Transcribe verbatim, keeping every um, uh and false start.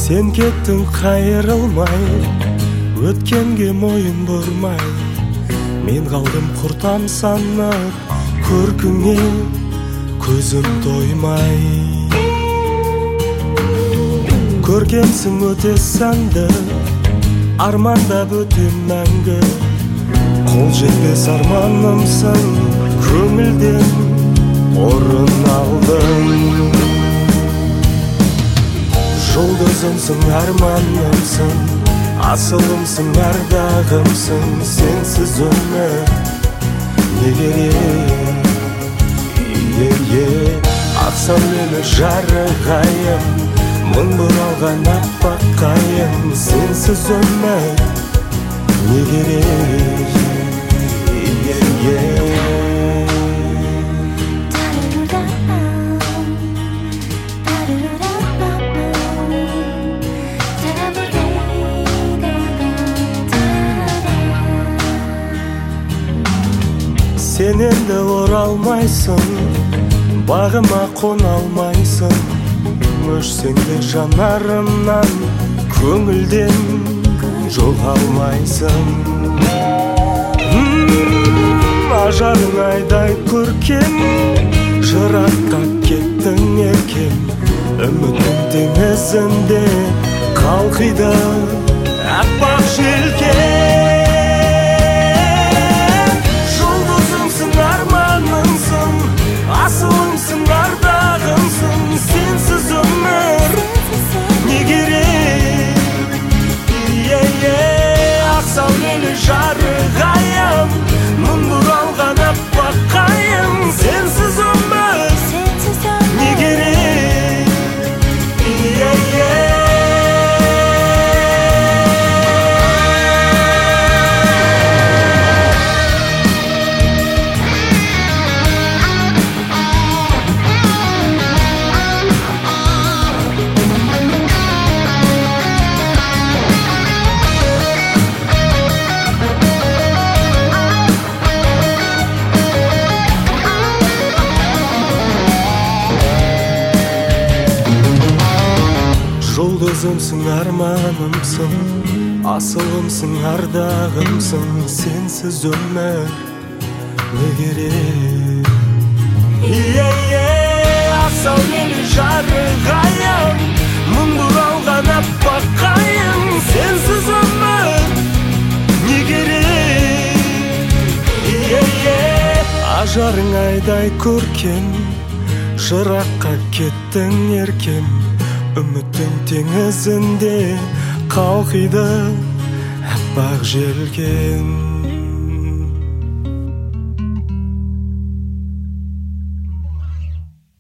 Sen kеттің қайырылмай, өткенге мойын бұрмай. Мен қалдым құртам санап, көркіңе көзім тоймай. Көркемсің өте сәнді, армандап өтем мәңгі. Қол жетпес арманымсың, көңілден орын алдың. Жұлдызымсың, арманымсың, асылымсың, ардағымсың. Сенсіз өмір не керек? Е-е, ақ сәулелі жарығайым, мың бұралған аппақ қайым. Сенсіз өмір не керек? Е-е. Сен енді оралмайсың, бағыма қона алмайсың. Өшсең де жанарымнан, көңілден жоғалмайсың. Ажарың айдай көркем, жыраққа кеттің еркем. Үміттің теңізінде қалқиды аппақ желкен. Асылымсың, ардағымсың. Сенсіз өмір не керек? Е-е, ақ сәулелі жарығайым, мың бұралған аппақ қайым. Сенсіз өмір не керек? Е-е. Жұлдызымсың, арманымсың, асылымсың, ардағымсың. Сенсіз өмір не керек? Е-е, ақ сәулелі жарығайым, мың бұралған аппақ қайым. Сенсіз өмір не керек? Е-е, ажарың айдай көркем, жыраққа кеттің еркем. Үміттің теңізінде қалқиды аппақ желкен.